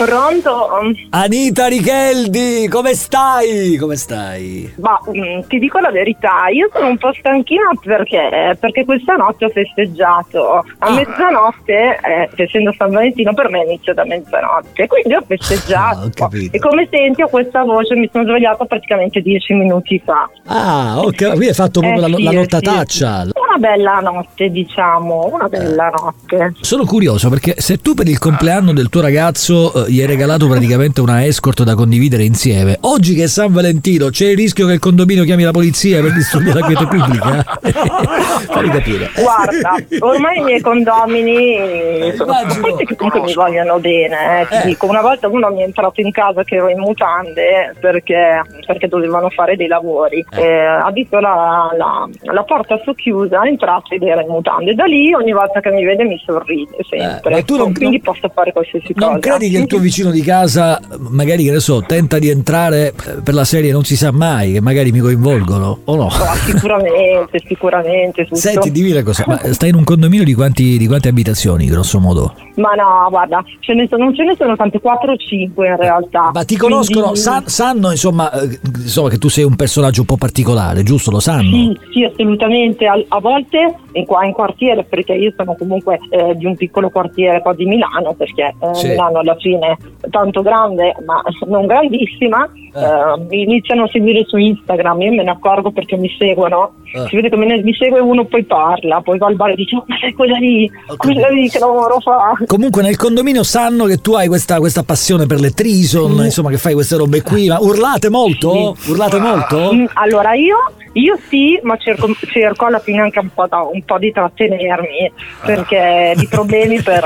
Pronto? Anita Richeldi, come stai? Come stai? Ma ti dico la verità, io sono un po' stanchina perché questa notte ho festeggiato a mezzanotte, essendo San Valentino per me inizia da mezzanotte, quindi ho festeggiato. Ho capito. E come senti ho questa voce, mi sono svegliata praticamente 10 minuti fa. Ok, quindi hai fatto proprio la nottataccia. Una bella notte, diciamo, una bella notte. Sono curioso perché se tu per il compleanno del tuo ragazzo gli hai regalato praticamente una escort da condividere insieme, oggi che è San Valentino c'è il rischio che il condominio chiami la polizia per distruggere la quiete pubblica? Fammi capire. Guarda, ormai i miei condomini sono quelli che comunque mi vogliono bene, ti dico. Una volta uno mi è entrato in casa che ero in mutande perché dovevano fare dei lavori, ha visto la porta socchiusa, è entrato ed era in mutande. Da lì ogni volta che mi vede mi sorride sempre, ma tu quindi posso fare qualsiasi cosa. Non credi che il tuo vicino di casa magari, che ne so, tenta di entrare per la serie non si sa mai, che magari mi coinvolgono o no? Sicuramente tutto. Senti, dimmi una cosa, ma stai in un condominio di quante abitazioni grosso modo? Ma no, guarda, non ce ne sono tante, 4 o 5 in realtà. Ma ti conoscono, sanno insomma che tu sei un personaggio un po' particolare, giusto? Lo sanno? Sì, assolutamente. A volte in quartiere, perché io sono comunque di un piccolo quartiere qua di Milano, perché Milano alla fine è tanto grande ma non grandissima, mi iniziano a seguire su Instagram, io me ne accorgo perché mi seguono, si vede che mi segue uno, poi parla, poi va al bar e dice ma sei quella lì che lavoro fa. Comunque nel condominio sanno che tu hai questa passione per le trison, insomma, che fai queste robe qui, ma urlate molto? Sì. Urlate molto? Allora io sì, ma cerco alla fine anche un po' di trattenermi, perché di problemi per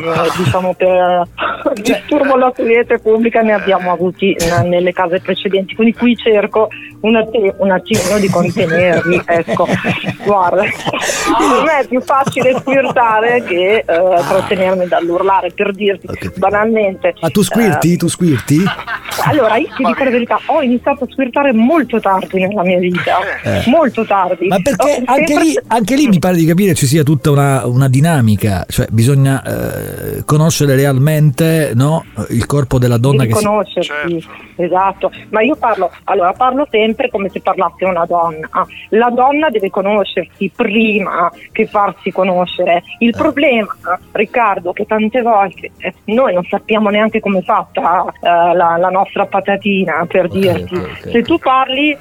disturbo la quiete pubblica ne abbiamo avuti nelle case precedenti, quindi qui cerco un attimino di contenermi, ecco. Guarda, per me è più facile squirtare che trattenermi dall'urlare, per dirti banalmente. Ma tu squirti? Allora, io ti dico la verità, ho iniziato a squirtare molto tardi nella mia vita. Molto tardi. Ma perché anche lì mi pare di capire ci sia tutta una dinamica, cioè bisogna conoscere realmente, no, il corpo della donna, che conoscersi, esatto. Ma io parlo sempre come se parlassi una donna. La donna deve conoscersi prima che farsi conoscere. Il problema, Riccardo, che tante volte noi non sappiamo neanche come è fatta la nostra patatina, per dirti. Se tu parli,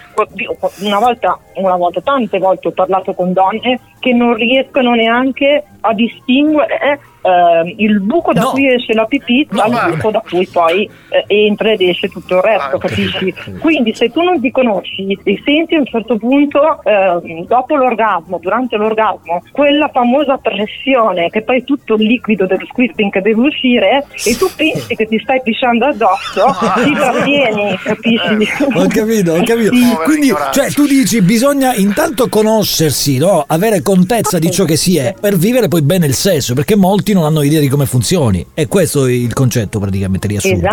tante volte ho parlato con donne che non riescono neanche a distinguere il buco da cui esce la pipì dal buco da cui poi entra ed esce tutto il resto, capisci? Quindi se tu non ti conosci e senti a un certo punto dopo l'orgasmo, durante l'orgasmo, quella famosa pressione che poi è tutto il liquido dello squirting che deve uscire e tu pensi che ti stai pisciando addosso, ti trattieni, capisci? Ho capito. Quindi cioè tu dici bisogna intanto conoscersi, no? Avere contezza di ciò che si è per vivere poi bene il sesso, perché molti non hanno idea di come funzioni, e questo è il concetto praticamente riassunto.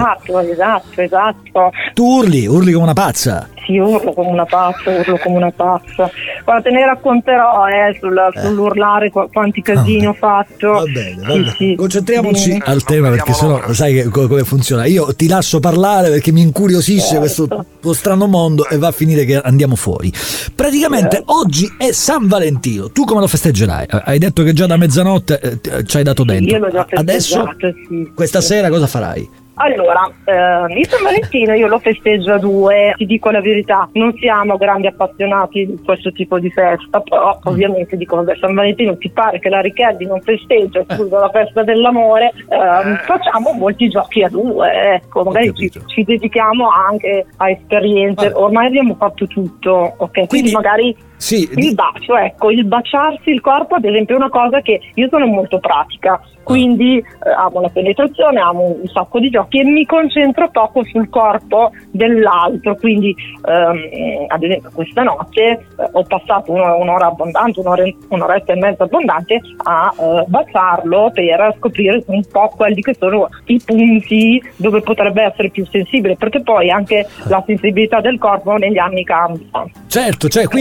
Esatto. Tu urli come una pazza. Sì, urlo come una pazza. Guarda, te ne racconterò sull'urlare quanti casini ho fatto. Va bene. Sì. Concentriamoci al tema, perché sennò sai come funziona. Io ti lascio parlare perché mi incuriosisce questo tuo strano mondo e va a finire che andiamo fuori. Praticamente oggi è San Valentino. Tu come lo festeggerai? Hai detto che già da mezzanotte ci hai dato dentro. Io l'ho già festeggiato. Adesso, questa sera cosa farai? Allora, il San Valentino io lo festeggio a 2, ti dico la verità, non siamo grandi appassionati di questo tipo di festa, però ovviamente dico, vabbè, San Valentino ti pare che la Richeldi non festeggia, scusa, la festa dell'amore, facciamo molti giochi a 2, ecco, magari ci dedichiamo anche a esperienze, ormai abbiamo fatto tutto, ok? Quindi magari il bacio, ecco, il baciarsi il corpo ad esempio è una cosa che io sono molto pratica, quindi amo la penetrazione, amo un sacco di giochi e mi concentro poco sul corpo dell'altro, quindi ad esempio questa notte ho passato un'ora abbondante, un'oretta e mezza abbondante a baciarlo per scoprire un po' quelli che sono i punti dove potrebbe essere più sensibile, perché poi anche la sensibilità del corpo negli anni cambia. Certo, cioè quindi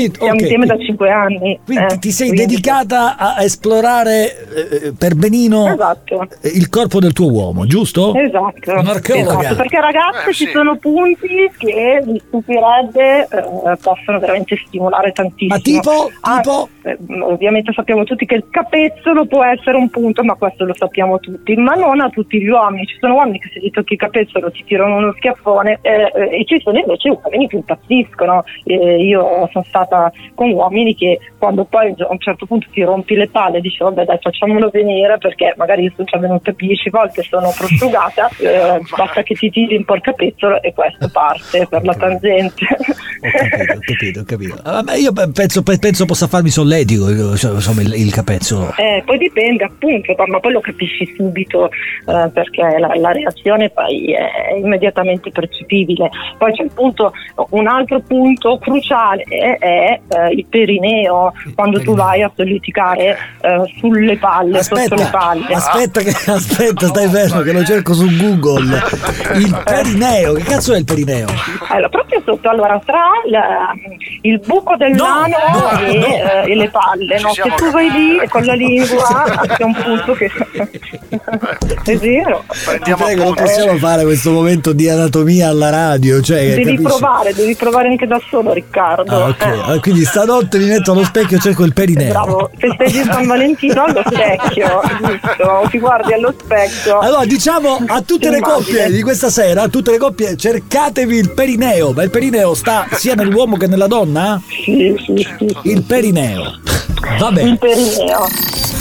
insieme da 5 anni. Quindi ti sei dedicata a esplorare per benino il corpo del tuo uomo, giusto? Esatto. Un'archeologa. Perché ragazze ci sono punti che mi stupirebbe possono veramente stimolare tantissimo. Ma tipo? Ovviamente sappiamo tutti che il capezzolo può essere un punto, ma questo lo sappiamo tutti, ma non a tutti gli uomini. Ci sono uomini che se gli tocchi il capezzolo ti tirano uno schiaffone, e ci sono invece uomini che impazziscono. Io sono stata con uomini che quando poi a un certo punto ti rompi le palle dici vabbè dai, facciamolo venire, perché magari io sono già venuta 10 volte, sono prosciugata, basta che ti tiri un po' il capezzolo e questo parte per la tangente. Ho capito. Ma io penso possa farmi solletico, insomma, il capezzolo. Poi dipende appunto, ma poi lo capisci subito, perché la reazione poi è immediatamente percepibile. Poi c'è un altro punto cruciale è il perineo, quando tu vai a solleticare sulle palle, sotto le palle. Aspetta, stai fermo che lo cerco su Google. Il perineo, che cazzo è il perineo? Allora, proprio sotto, allora tra il buco dell'ano e le palle, no? Se tu vai lì con la lingua c'è un punto che è vero. Ti prego, non possiamo fare questo momento di anatomia alla radio, cioè, devi provare anche da solo, Riccardo. Ok. Quindi stanotte mi metto allo specchio e cerco il perineo. Bravo, festeggi San Valentino allo specchio, giusto? Ti guardi allo specchio. Allora diciamo a tutte le coppie di questa sera, cercatevi il perineo. Ma il perineo sta sia nell'uomo che nella donna? Sì. Il perineo. Va bene. Il perineo.